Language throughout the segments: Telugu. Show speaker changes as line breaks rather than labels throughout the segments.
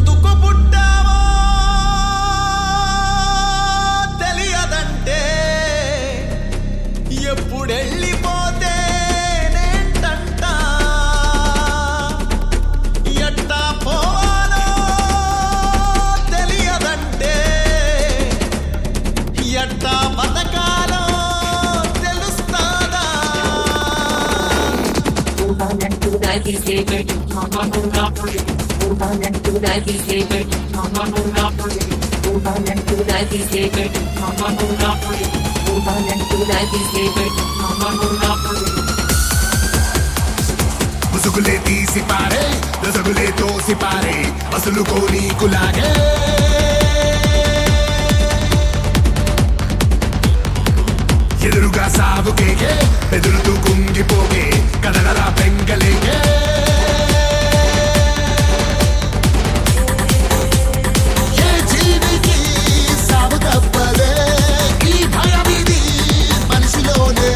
ఎందుకు పుట్టావో తెలియదంటే ఎప్పుడెళ్ళిపోతే నేంటంట ఎట్టా పోవాలో తెలియదంటే ఎట్టా బతకాలో తెలుస్తాదా
ముసుగులే తీసి పారే రసగులే తోసి పారే అసలు కోనీకులాగే ఎదురుగా సాగుకేకే ఎదురుతూ కుంగిపోగే కదలరా పెంగలేకే ఏ జీవికి సాగు తప్పదే ఈ భయమిది మనిషిలోనే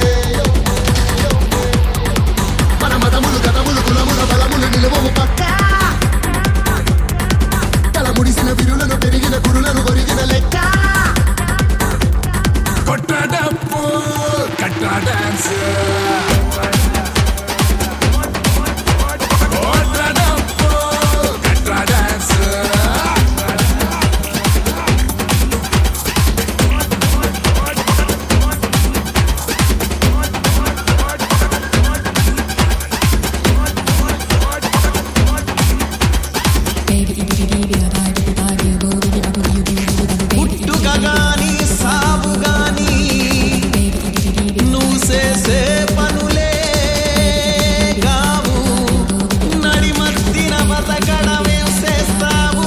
మన మతములు గతములు కులముల బలములు నిలువము పక్క తల ముడిసిన విరులను పెరిగిన కురులను ఒరిగిన లెక్క కొట్టడప్పు కట్ట డాన్స్ కొట్టడప్పు కట్ట డాన్స్
పుట్టుకగాని సావుగాని నువ్వు చేసే పనులే కావు నడిమర్తిన బతకడమే చేస్తావు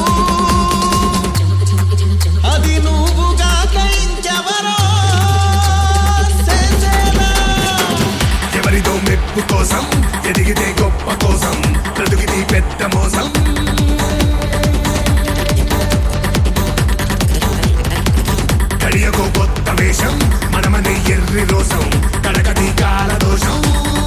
అది నువ్వుగాక ఇంకెవరో చేసేదా
ఎవరిదో మెప్పు కోసం ఎదిగితే గొప్ప కోసం బ్రతుకిది పెద్ద మోసం కడియకో కొత్త వేషం మనమనే ఎర్రి రోసం కడకది కాల దోషం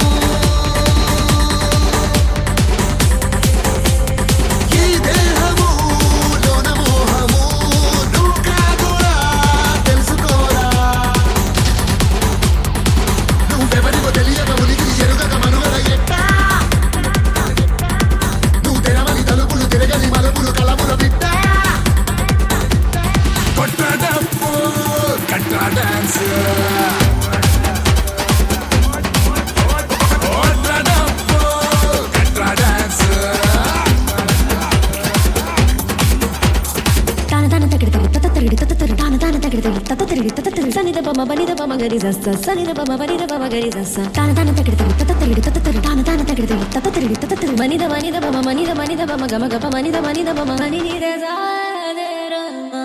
ఈ దేహము లోన మోహము నువ్వు కాదురా తెలుసుకోరా నువ్వెవరికో తెలియక ఉనికి ఎరుగక మనుగడ ఎట్టా నువ్వు తెరవని తలుపులు తిరగని మలుపులు కలముల బిడ్డ కొట్టడప్పు కట్ట డాన్స్ కొట్టడప్పు కట్ట డాన్స్
తాన తగిడతలు తత తగిడి తత తరు తాన తగిడతలు తత తగిడి తత తరు సనిద బమ గరి జస్స సనిద బమ గరి జస్స తాన తగిడతలు తత తగిడి తత తరు తాన తగిడతలు తత తగిడి తత తరు మనిద బమ గమ గప మనిద బమ మని రే జాదేరా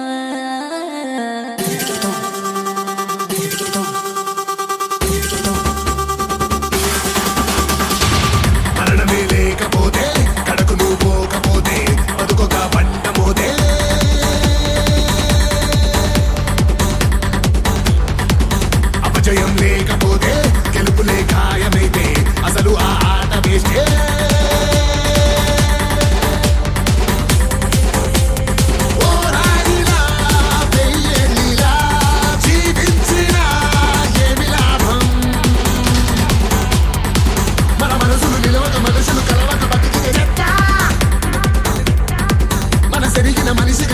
మరణమే లేకపోతే కడకు నువ్వు పోకపోతే బతుకొక పంట మోతే అపజయం లేకపోతే గెలుపులే ఖాయమైతే అసలు ఆ ఆట వేస్తే ఓరాయిలా వెయ్యేళ్ళిలా జీవించినా ఏమి లాభం మన మనసులు నిలవక మనుషులు కలవక బతికితే చెత్త మన సెరిగిన మనిషి